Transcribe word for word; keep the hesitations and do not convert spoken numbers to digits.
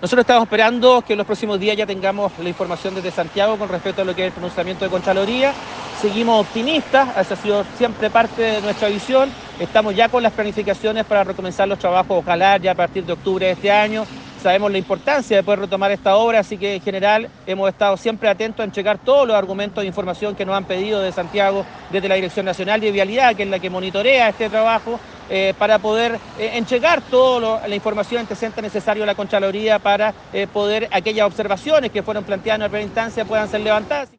Nosotros estamos esperando que en los próximos días ya tengamos la información desde Santiago con respecto a lo que es el pronunciamiento de Contraloría. Seguimos optimistas, esa ha sido siempre parte de nuestra visión. Estamos ya con las planificaciones para recomenzar los trabajos, ojalá ya a partir de octubre de este año. Sabemos la importancia de poder retomar esta obra, así que en general hemos estado siempre atentos a checar todos los argumentos de información que nos han pedido de Santiago desde la Dirección Nacional de Vialidad, que es la que monitorea este trabajo, eh, para poder eh, entregar toda la información antecedente necesaria a la Contraloría para eh, poder aquellas observaciones que fueron planteadas en la primera instancia puedan ser levantadas.